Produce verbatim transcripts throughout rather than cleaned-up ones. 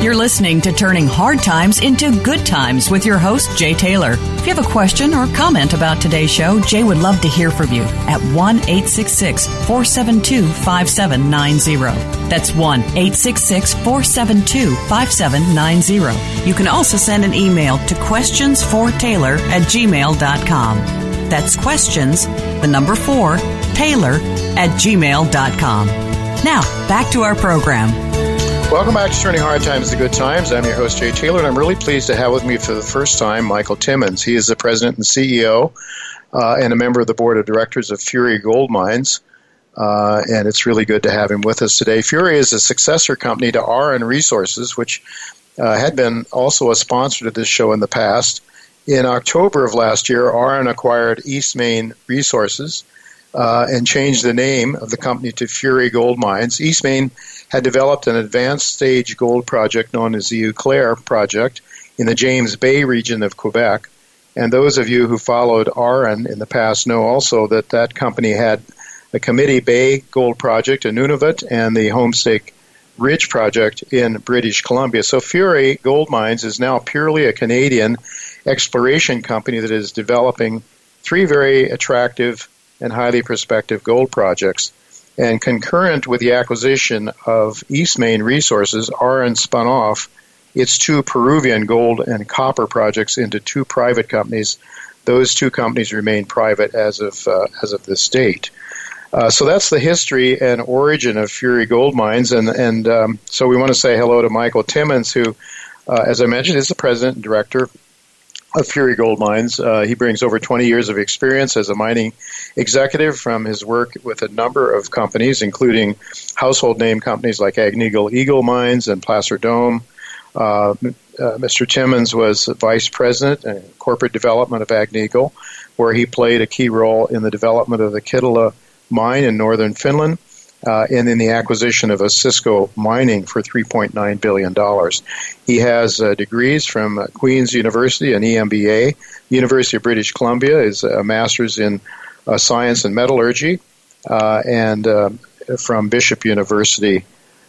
You're listening to Turning Hard Times into Good Times with your host, Jay Taylor. If you have a question or comment about today's show, Jay would love to hear from you at one eight six six, four seven two, five seven nine zero. That's one eight six six, four seven two, five seven nine zero. You can also send an email to questions for taylor at gmail dot com. That's questions, the number four, Taylor at gmail dot com. Now, back to our program. Welcome back to Turning Hard Times to Good Times. I'm your host, Jay Taylor, and I'm really pleased to have with me for the first time Michael Timmins. He is the president and C E O uh, and a member of the board of directors of Fury Gold Mines, uh, and it's really good to have him with us today. Fury is a successor company to R N Resources, which uh, had been also a sponsor to this show in the past. In October of last year, R N acquired Eastmain Resources uh, and changed the name of the company to Fury Gold Mines. Eastmain had developed an advanced stage gold project known as the Eau Claire project in the James Bay region of Quebec. And those of you who followed R N in the past know also that that company had the Committee Bay Gold Project in Nunavut and the Homestake Ridge project in British Columbia. So Fury Gold Mines is now purely a Canadian exploration company that is developing three very attractive and highly prospective gold projects. And concurrent with the acquisition of Eastmain Resources, R N spun off its two Peruvian gold and copper projects into two private companies. Those two companies remain private as of uh, as of this date. Uh, so that's the history and origin of Fury Gold Mines. And, and um, so we want to say hello to Michael Timmins, who, uh, as I mentioned, is the president and director of Fury Gold Mines. Uh, he brings over twenty years of experience as a mining executive from his work with a number of companies, including household name companies like Agnico Eagle Mines and Placer Dome. Uh, uh, Mister Timmins was vice president and corporate development of Agnico, where he played a key role in the development of the Kittilä mine in northern Finland, Uh, and in the acquisition of Osisko Mining for three point nine billion dollars. He has uh, degrees from uh, Queen's University, an E M B A. University of British Columbia is a master's in uh, science and metallurgy, uh, and uh, from Bishop University.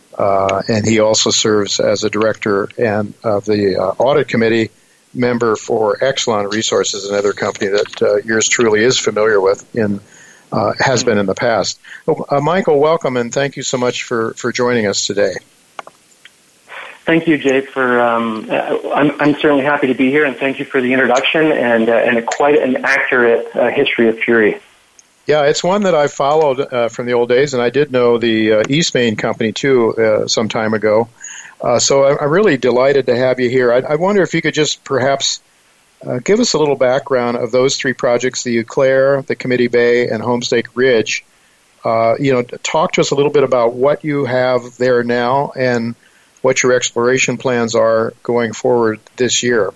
Uh, and he also serves as a director and of the uh, audit committee member for Exelon Resources, another company that uh, yours truly is familiar with in Uh, has been in the past. Uh, Michael, welcome, and thank you so much for, for joining us today. Thank you, Jay, for um, I'm, I'm certainly happy to be here, and thank you for the introduction and, uh, and a, quite an accurate uh, history of Fury. Yeah, it's one that I followed uh, from the old days, and I did know the uh, Eastmain company, too, uh, some time ago. Uh, so I, I'm really delighted to have you here. I, I wonder if you could just perhaps Uh, give us a little background of those three projects, the Eau Claire, the Committee Bay, and Homestake Ridge. Uh, you know, talk to us a little bit about what you have there now and what your exploration plans are going forward this year.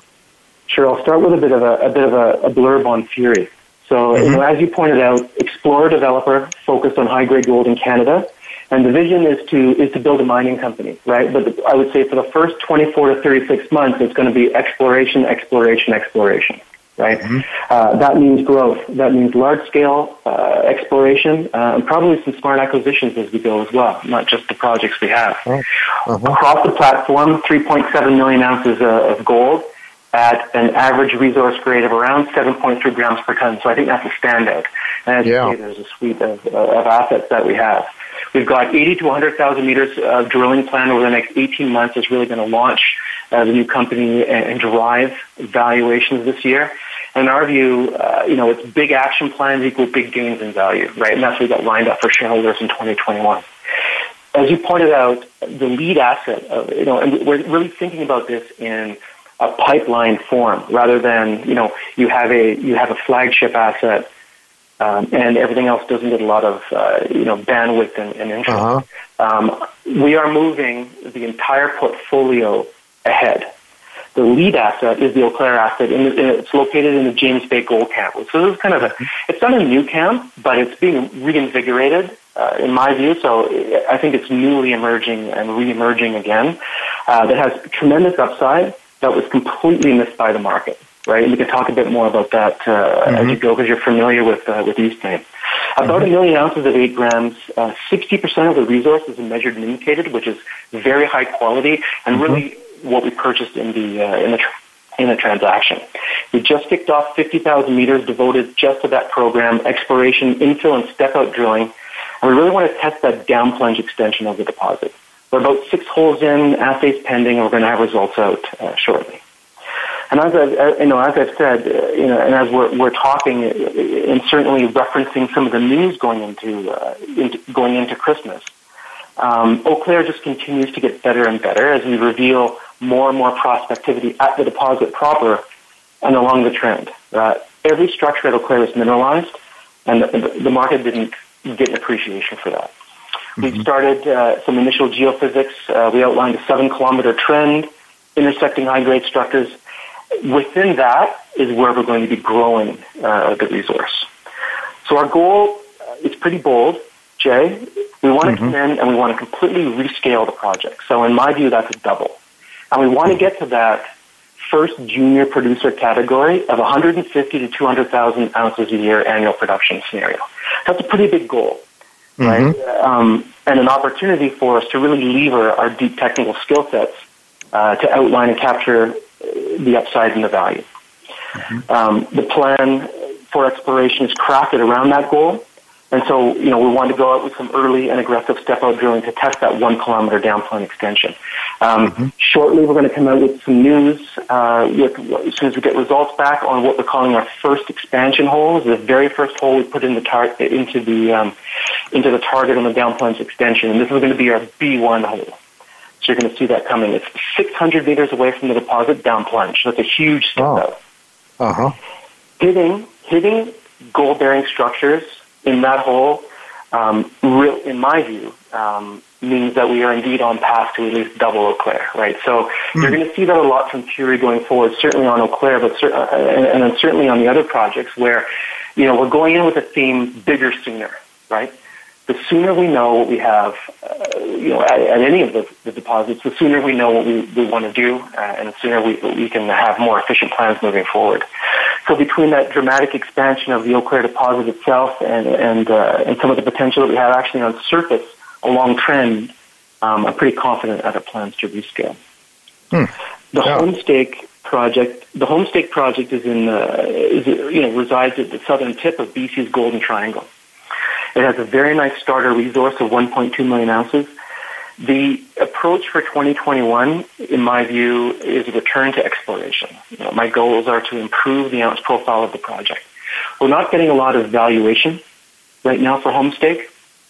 Sure, I'll start with a bit of a, a bit of a, a blurb on Fury. So, mm-hmm. you know, as you pointed out, explorer developer focused on high-grade gold in Canada. And the vision is to is to build a mining company, right? But I would say for the first twenty-four to thirty-six months, it's going to be exploration, exploration, exploration, right? Mm-hmm. Uh, that means growth. That means large-scale uh, exploration uh, and probably some smart acquisitions as we go as well, not just the projects we have. Oh. Uh-huh. Across the platform, three point seven million ounces uh, of gold at an average resource grade of around seven point three grams per ton. So I think that's a standout. And as yeah. you say, there's a suite of, uh, of assets that we have. We've got eighty to one hundred thousand meters of drilling planned over the next eighteen months. Is really going to launch uh, the new company and, and drive valuations this year. And in our view, uh, you know, it's big action plans equal big gains in value, right? And that's what we got lined up for shareholders in twenty twenty-one. As you pointed out, the lead asset, of, you know, and we're really thinking about this in a pipeline form rather than, you know, you have a you have a flagship asset. Um, and everything else doesn't get a lot of, uh, you know, bandwidth and, and interest. Uh-huh. Um, we are moving the entire portfolio ahead. The lead asset is the Eau Claire asset, and it's located in the James Bay Gold Camp. So this is kind of a, it's not a new camp, but it's being reinvigorated, uh, in my view. So I think it's newly emerging and re-emerging again. Uh, that has tremendous upside that was completely missed by the market. Right, and we can talk a bit more about that uh, mm-hmm. as you go, because you're familiar with uh, with Eastmain. About a million ounces of eight grams, uh, sixty percent of the resource is measured and indicated, which is very high quality and really mm-hmm. what we purchased in the uh, in the tra- in the transaction. We just kicked off fifty thousand meters devoted just to that program, exploration, infill, and step-out drilling, and we really want to test that down plunge extension of the deposit. We're about six holes in, assays pending, and we're going to have results out uh, shortly. And as I've, you know, as I've said, uh, you know, and as we're, we're talking, uh, and certainly referencing some of the news going into, uh, into going into Christmas, um, Eau Claire just continues to get better and better as we reveal more and more prospectivity at the deposit proper and along the trend. Uh, every structure at Eau Claire is mineralized, and the, the market didn't get an appreciation for that. Mm-hmm. We started uh, some initial geophysics. Uh, we outlined a seven-kilometer trend intersecting high-grade structures. Within that is where we're going to be growing uh, the resource. So our goal uh, is pretty bold, Jay. We want mm-hmm. to come in and we want to completely rescale the project. So in my view, that's a double. And we want to get to that first junior producer category of one hundred fifty to two hundred thousand ounces a year annual production scenario. That's a pretty big goal, right? Mm-hmm. Um, and an opportunity for us to really lever our deep technical skill sets uh, to outline and capture the upside and the value. Mm-hmm. Um, the plan for exploration is crafted around that goal. And so, you know, we want to go out with some early and aggressive step-out drilling to test that one-kilometer down-plunge extension. Um, mm-hmm. Shortly, we're going to come out with some news uh, with, as soon as we get results back on what we're calling our first expansion hole. The very first hole we put in the tar- into the um, into the target on the down-plunge extension. And this is going to be our B one hole. So you're going to see that coming. It's six hundred meters away from the deposit down plunge. So that's a huge step oh. out. Uh-huh. Hitting, hitting gold-bearing structures in that hole, um, real, in my view, um, means that we are indeed on path to at least double Eau Claire, right? So mm. you're going to see that a lot from Fury going forward, certainly on Eau Claire, but cer- uh, and, and then certainly on the other projects where, you know, we're going in with a theme bigger sooner, right? The sooner we know what we have, uh, you know, at, at any of the, the deposits, the sooner we know what we, we want to do, uh, and the sooner we, we can have more efficient plans moving forward. So between that dramatic expansion of the Eau Claire deposit itself and and, uh, and some of the potential that we have actually on surface along trend, um, I'm pretty confident at our plans to rescale. Hmm. The yeah. Homestake project, the Homestake project is in, uh, is you know, resides at the southern tip of B C's Golden Triangle. It has a very nice starter resource of one point two million ounces. The approach for twenty twenty-one, in my view, is a return to exploration. You know, my goals are to improve the ounce profile of the project. We're not getting a lot of valuation right now for Homestake,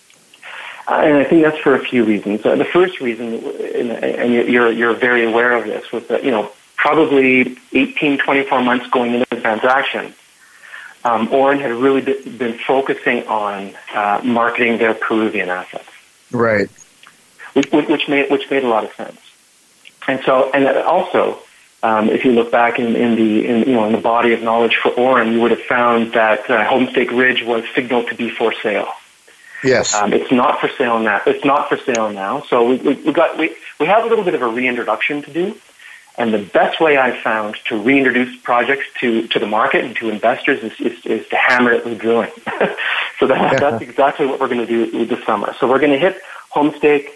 uh, and I think that's for a few reasons. Uh, the first reason, and you're you're very aware of this, was that, you know, probably eighteen, twenty-four months going into the transaction, Um, Auryn had really been focusing on uh, marketing their Peruvian assets, right? Which, which made which made a lot of sense. And so, and also, um, if you look back in, in the in, you know in the body of knowledge for Auryn, you would have found that uh, Homestake Ridge was signaled to be for sale. Yes, um, it's not for sale now. It's not for sale now. So we we, we got we we have a little bit of a reintroduction to do. And the best way I've found to reintroduce projects to, to the market and to investors is, is, is to hammer it with drilling. so that, yeah. that's exactly what we're going to do this summer. So we're going to hit Homestake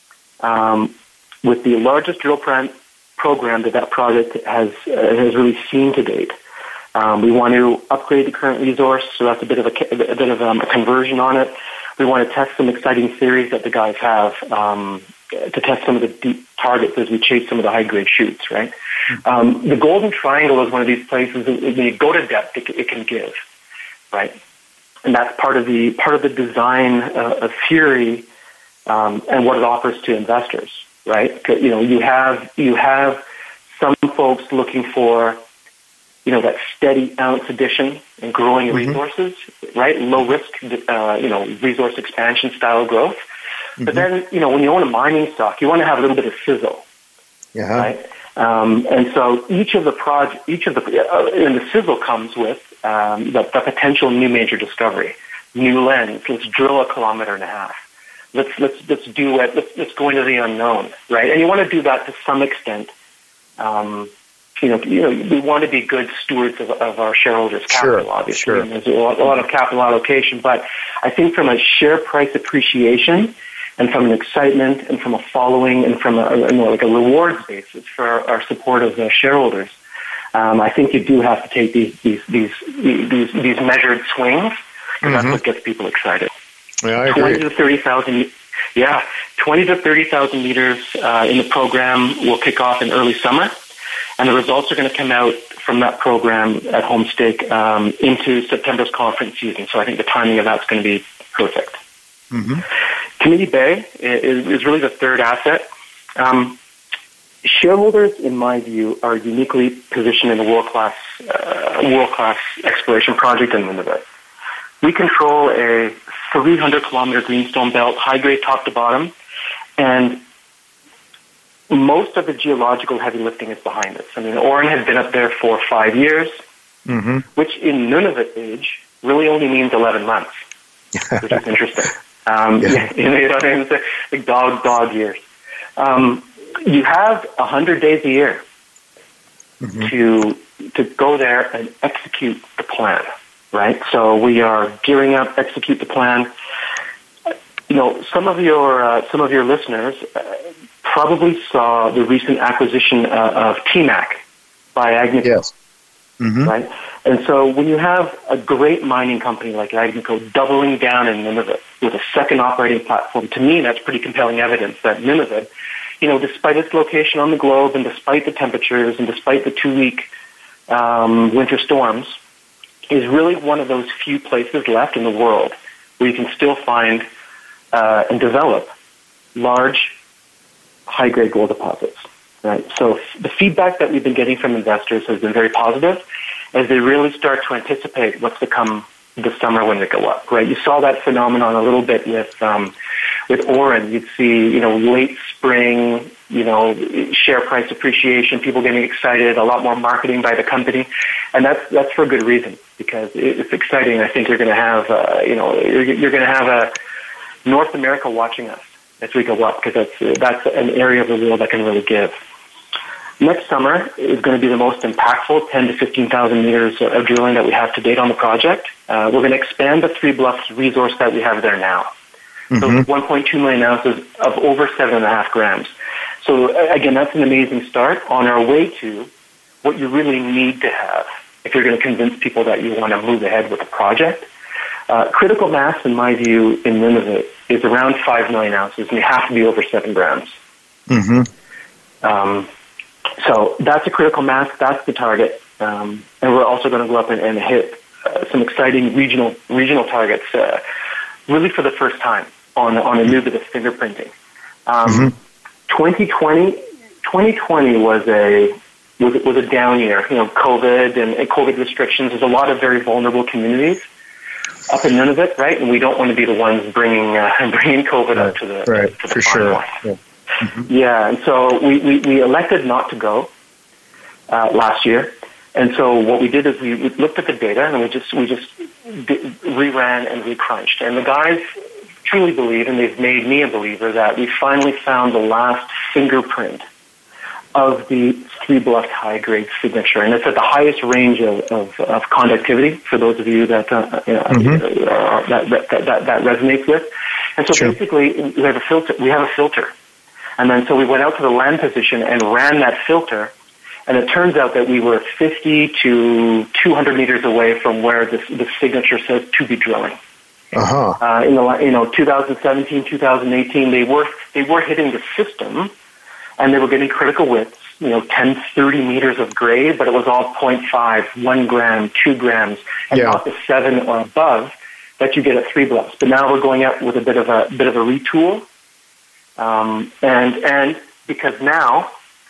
um, with the largest drill pro- program that that project has uh, has really seen to date. Um, we want to upgrade the current resource, so that's a bit of a, a bit of um, a conversion on it. We want to test some exciting theories that the guys have. Um, to test some of the deep targets as we chase some of the high-grade shoots, right? Mm-hmm. Um, the Golden Triangle is one of these places that when you go to depth, it, it can give, right? And that's part of the part of the design uh, of Fury um, and what it offers to investors, right? You know, you have you have some folks looking for, you know, that steady ounce addition and growing mm-hmm. resources, right? Low risk, uh, you know, resource expansion style growth. Mm-hmm. But then, you know, when you own a mining stock, you want to have a little bit of sizzle, yeah. right? Um, and so each of the project, each of the, uh, and the sizzle comes with um, the, the potential new major discovery, new lens. Let's drill a kilometer and a half. Let's let's let's do it. Let's let's go into the unknown, right? And you want to do that to some extent, um, you know, you know, we want to be good stewards of, of our shareholders' capital, sure, obviously. Sure. And there's a lot, a lot of capital allocation, but I think from a share price appreciation and from an excitement and from a following and from a, you know, like a rewards basis for our, our support of the shareholders, um, I think you do have to take these these these these, these measured swings, and mm-hmm. that's what gets people excited. Yeah, I agree. Twenty to thirty thousand. Yeah, twenty to thirty thousand meters uh, in the program will kick off in early summer, and the results are going to come out from that program at Homestake um, into September's conference season. So I think the timing of that's going to be perfect. Mm-hmm. Committee Bay is, is really the third asset. Um, shareholders, in my view, are uniquely positioned in a world-class, uh, world-class exploration project in Nunavut. We control a three hundred kilometer greenstone belt, high-grade top to bottom, and most of the geological heavy lifting is behind us. I mean, Oren had been up there for five years, mm-hmm. which in Nunavut age really only means eleven months, which is interesting. Um, yeah. you know, you know what I mean? It's like dog, dog years. Um, you have one hundred days a year mm-hmm. to to go there and execute the plan, right? So we are gearing up, execute the plan. You know, some of your uh, some of your listeners uh, probably saw the recent acquisition uh, of T MAC by Agnico. Yes. Mm-hmm. Right? And so when you have a great mining company like Agnico doubling down in Nunavut with a second operating platform, to me that's pretty compelling evidence that Nunavut, you know, despite its location on the globe and despite the temperatures and despite the two-week um, winter storms, is really one of those few places left in the world where you can still find uh, and develop large, high-grade gold deposits. Right. So the feedback that we've been getting from investors has been very positive as they really start to anticipate what's to come this summer when they go up. Right. You saw that phenomenon a little bit with um, with Oren. You'd see, you know, late spring, you know, share price appreciation, people getting excited, a lot more marketing by the company, and that's that's for a good reason because it's exciting. I think you're going to have, uh, you know, you're, you're going to have a North America watching us as we go up because that's that's an area of the world that can really give. Next summer is going to be the most impactful ten to fifteen thousand meters of drilling that we have to date on the project. Uh, we're going to expand the Three Bluffs resource that we have there now. Mm-hmm. So one point two million ounces of over seven and a half grams. So again, that's an amazing start on our way to what you really need to have if you're going to convince people that you want to move ahead with the project. Uh, critical mass, in my view, in Nunavut is around five million ounces, and you have to be over seven grams. Mm-hmm. Um, So that's a critical mass. That's the target, um, and we're also going to go up and, and hit uh, some exciting regional regional targets, uh, really for the first time on on a Nunavut fingerprinting. Um, mm-hmm. twenty twenty, twenty twenty was a was was a down year. You know, COVID and, and COVID restrictions. There's a lot of very vulnerable communities up in Nunavut, right? And we don't want to be the ones bringing uh, bringing COVID right. up to the right. to the for farm sure. line. Yeah. Mm-hmm. Yeah, and so we, we, we elected not to go uh, last year, and so what we did is we, we looked at the data and we just we just did, reran and recrunched, and the guys truly believe, and they've made me a believer, that we finally found the last fingerprint of the Three Bluffs high-grade signature, and it's at the highest range of, of, of conductivity for those of you that uh, you know, mm-hmm. uh, that, that, that that resonates with, and so sure. basically we have a filter. We have a filter. And then so we went out to the land position and ran that filter, and it turns out that we were fifty to two hundred meters away from where this, the signature says to be drilling. Uh-huh. Uh, in the you know twenty seventeen, twenty eighteen, they were they were hitting the system, and they were getting critical widths, you know, ten, thirty meters of grade, but it was all zero point five, one gram, two grams, and yeah. not the seven or above that you get at Three Bluffs. But now we're going out with a bit of a bit of a retool. Um, and, and because now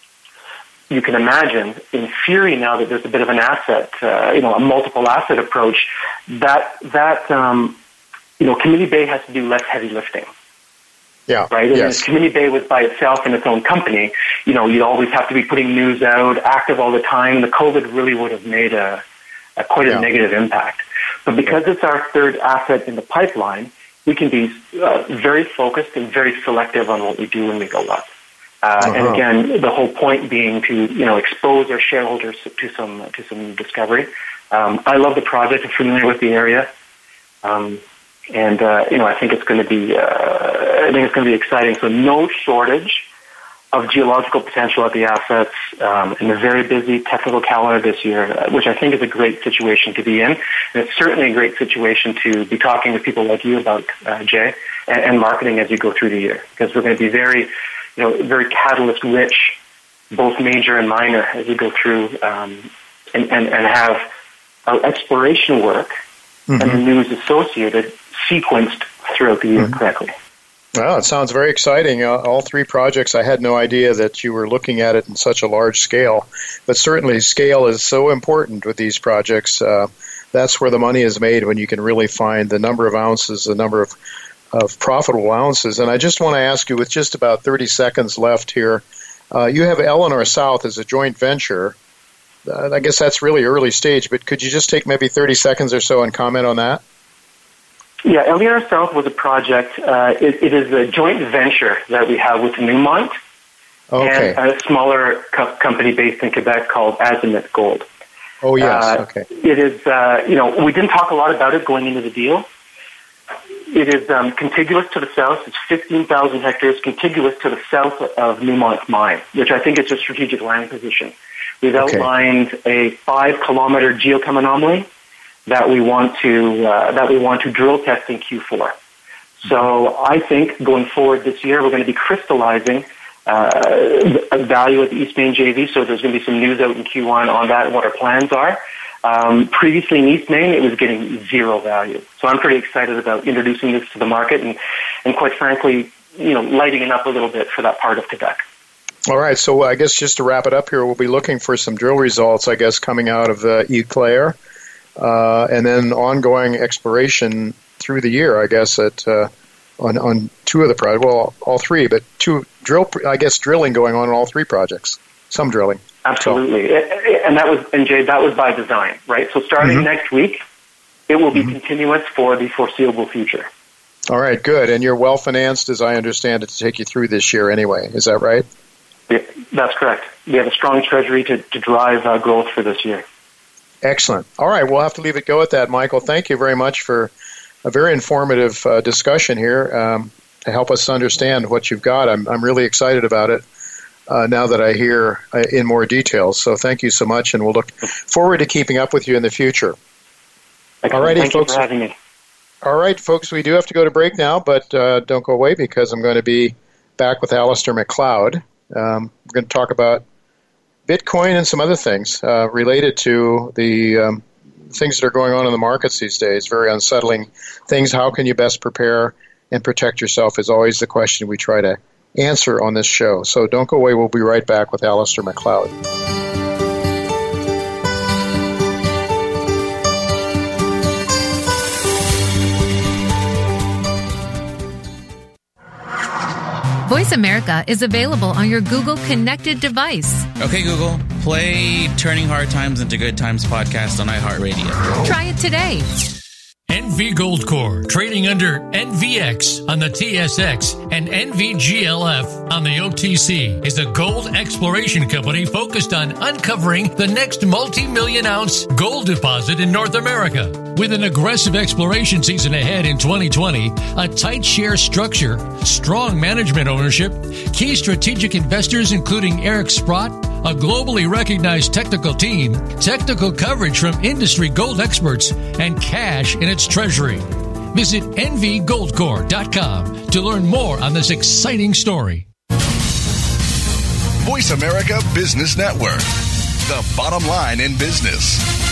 you can imagine in Fury, now that there's a bit of an asset, uh, you know, a multiple asset approach, that, that, um, you know, Committee Bay has to do less heavy lifting. Yeah. Right? And yes. if Committee Bay was by itself in its own company, you know, you'd always have to be putting news out, active all the time. The COVID really would have made a, a quite yeah. a negative impact. But because it's our third asset in the pipeline, we can be uh, very focused and very selective on what we do when we go up. Uh, uh-huh. And again, the whole point being to, you know, expose our shareholders to some to some discovery. Um, I love the project. I'm familiar with the area, um, and uh, you know, I think it's going to be. Uh, I think it's going to be exciting. So no shortage of geological potential at the assets, um, and a very busy technical calendar this year, which I think is a great situation to be in. And it's certainly a great situation to be talking with people like you about, uh, Jay, and, and marketing as you go through the year, because we're going to be very. You know, very catalyst-rich, both major and minor, as we go through um, and, and, and have our exploration work mm-hmm. and the news associated sequenced throughout the year mm-hmm. correctly. Well, it sounds very exciting. Uh, all three projects, I had no idea that you were looking at it in such a large scale. But certainly scale is so important with these projects. Uh, that's where the money is made, when you can really find the number of ounces, the number of of profitable ounces. And I just want to ask you, with just about thirty seconds left here, uh, you have Eleanor South as a joint venture. Uh, I guess that's really early stage, but could you just take maybe thirty seconds or so and comment on that? Yeah, Eleanor South was a project. Uh, it, it is a joint venture that we have with Newmont okay. and a smaller co- company based in Quebec called Azimut Gold. Oh, yes, uh, okay. It is, uh, you know, we didn't talk a lot about it going into the deal. It is um, contiguous to the south. It's fifteen thousand hectares contiguous to the south of Newmont's mine, which I think is a strategic land position. We've okay. outlined a five-kilometer geochem anomaly that we want to uh, that we want to drill test in Q four. So I think going forward this year, we're going to be crystallizing uh, a value at the East Main J V. So there's going to be some news out in Q one on that and what our plans are. Um, previously in East Main, it was getting zero value. So I'm pretty excited about introducing this to the market and, and quite frankly, you know, lighting it up a little bit for that part of Quebec. All right. So I guess just to wrap it up here, we'll be looking for some drill results, I guess, coming out of uh, Eau Claire, uh, and then ongoing exploration through the year, I guess, at uh, on, on two of the projects. Well, all three, but two drill, I guess, drilling going on in all three projects. Some drilling. Absolutely. So. And that was, and Jay, that was by design, right? So starting mm-hmm. next week, it will be mm-hmm. continuous for the foreseeable future. All right, good. And you're well-financed, as I understand it, to take you through this year anyway. Is that right? Yeah, that's correct. We have a strong treasury to, to drive uh, growth for this year. Excellent. All right, we'll have to leave it go at that, Michael. Thank you very much for a very informative uh, discussion here um, to help us understand what you've got. I'm, I'm really excited about it. Uh, now that I hear uh, in more details. So thank you so much, and we'll look forward to keeping up with you in the future. All righty, thank folks. you for having me. All right, folks, we do have to go to break now, but uh, don't go away, because I'm going to be back with Alistair McLeod. Um, we're going to talk about Bitcoin and some other things uh, related to the um, things that are going on in the markets these days, very unsettling things. How can you best prepare and protect yourself is always the question we try to answer on this show. So don't go away. We'll be right back with Alistair McLeod. Voice America is available on your Google connected device. Okay, Google, play Turning Hard Times into Good Times podcast on iHeartRadio. Try it today. N V Gold Corp, trading under N V X on the T S X and N V G L F on the O T C, is a gold exploration company focused on uncovering the next multi-million ounce gold deposit in North America. With an aggressive exploration season ahead in twenty twenty, a tight share structure, strong management ownership, key strategic investors including Eric Sprott, a globally recognized technical team, technical coverage from industry gold experts, and cash in its treasury. Visit N V gold corp dot com to learn more on this exciting story. Voice America Business Network, the bottom line in business.